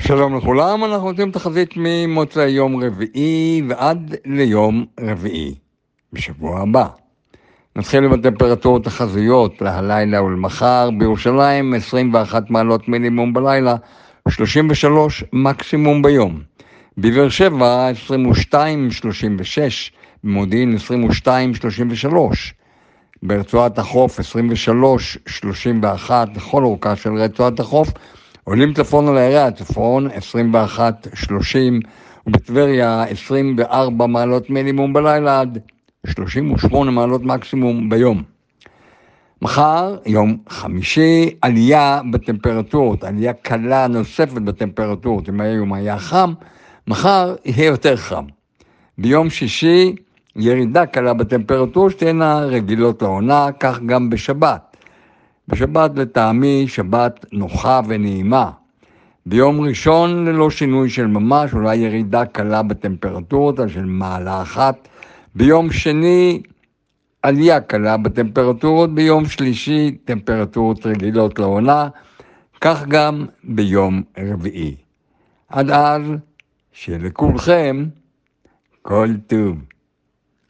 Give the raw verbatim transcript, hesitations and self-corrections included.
שלום לכולם, אנחנו עושים תחזית ממוצא יום רביעי ועד ליום רביעי בשבוע הבא. נתחיל עם הטמפרטורות החזויות להלילה ולמחר. בירושלים עשרים ואחת מעלות מינימום בלילה, שלושים ושלוש מקסימום ביום. בבאר שבע עשרים ושתיים שלושים ושש, במודיעין עשרים ושתיים שלושים ושלוש. ברצועת החוף עשרים ושלוש שלושים ואחת לכל אורכה של רצועת החוף. עולים צפון על הערי הצפון עשרים ואחת שלושים, ובטבריה עשרים וארבע מעלות מינימום בלילה עד שלושים ושמונה מעלות מקסימום ביום. מחר, יום חמישי, עלייה בטמפרטורות, עלייה קלה נוספת בטמפרטורות. אם היום היה חם, מחר יהיה יותר חם. ביום שישי, ירידה קלה בטמפרטורות שתהיינה רגילות לעונה, כך גם בשבת. בשבת לטעמי שבת נוחה ונעימה. ביום ראשון ללא שינוי של ממש, אולי ירידה קלה בטמפרטורות של מעלה אחת. ביום שני עלייה קלה בטמפרטורות, ביום שלישי טמפרטורות רגילות לעונה, כך גם ביום רביעי. עד אז שלכולכם כל טוב.